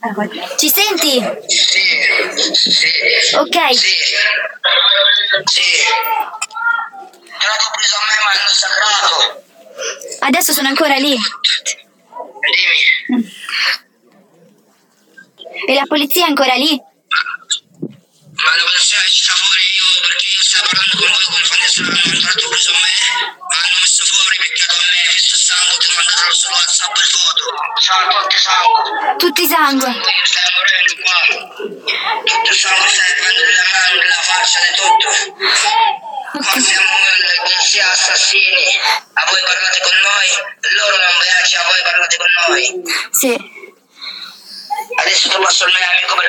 Ci senti? Sì. Ok. Sì. Però ti ho preso a me, ma hanno sacrato. Adesso sono ancora lì. Dimmi. E la polizia è ancora lì? Ma la polizia ci sta fuori perché io stavo parlando con voi come quando hanno entrato preso a me, ma hanno messo fuori, peccato a me, visto sangue, ti ho mandato su WhatsApp il foto. Tutti sangue. Tutti sangue. Io stai morendo qua. Tutto il sangue stai arrivando nella mano, nella faccia, di tutto. Qua siamo degli assassini. A voi parlate con noi, loro non piace, a voi parlate con noi. Sì. Adesso tu passo il mio amico per